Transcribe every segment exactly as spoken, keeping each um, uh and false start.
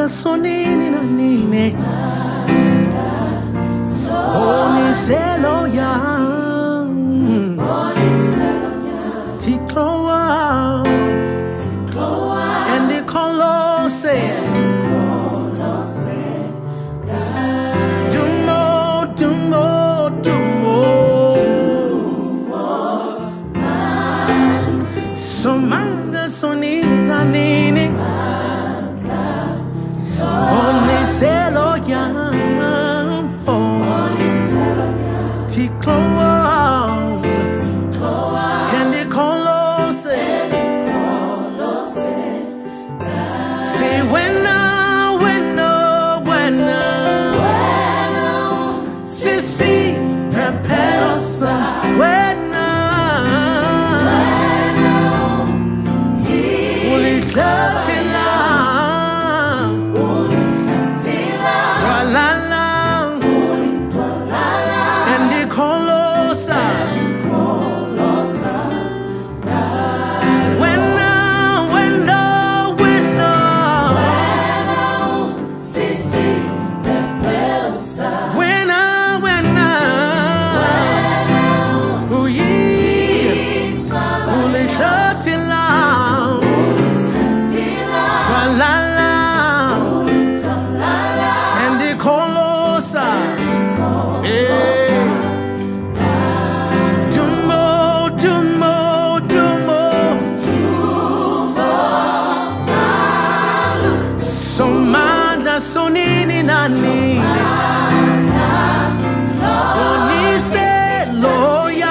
sonini na nini Oni selo ya Tikloa And the Colossae Do more, do more, do more So manga sonini na nini Oni selo ya Tikloa And the Colossae Say when now, when no, when no Si, si, preparosa When no Uli tatila Twalala And the Colossae When no, when no, when no When no, when no Oh yeah Uli tatila Twalala And the Colossae Yeah Do more, do more, do more So manda sonini na nini Oni selo ya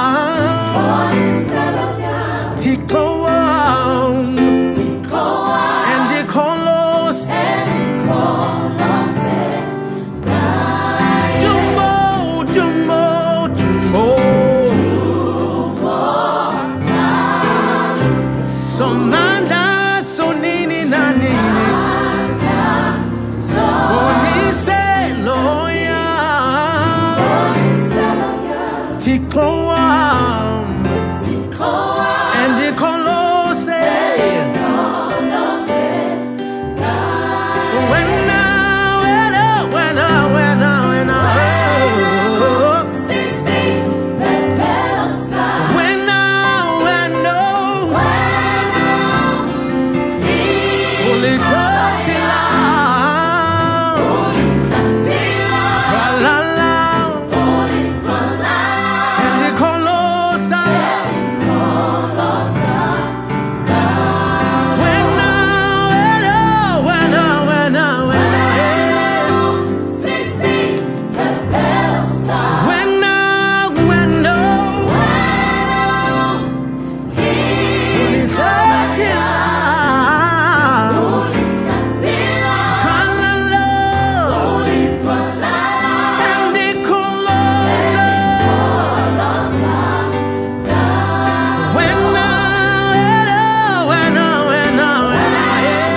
Tikloa And the Colossae Do more, do more, do more So manda sonini na nini Oni selo ya Tikloa And the Colossae When now, when now, when now, when now, when now When now, when now Holy Tatila Twalala And the Colossae When now, when now, when now, when now, when now When now, when now Holy Tatila Twalala And the Colossae When now, when now, when now, when now,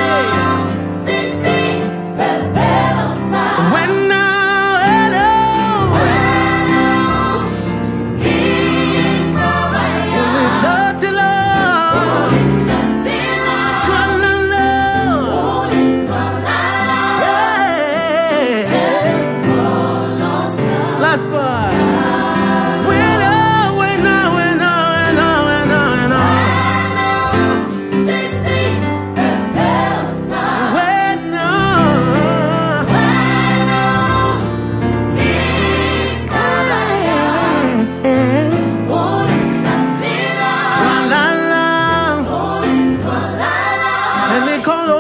when now, when now Holy Tatila Twalala Yeah Last one When now, when now, when now, when now, when now, when now When now Twalala And the Colossae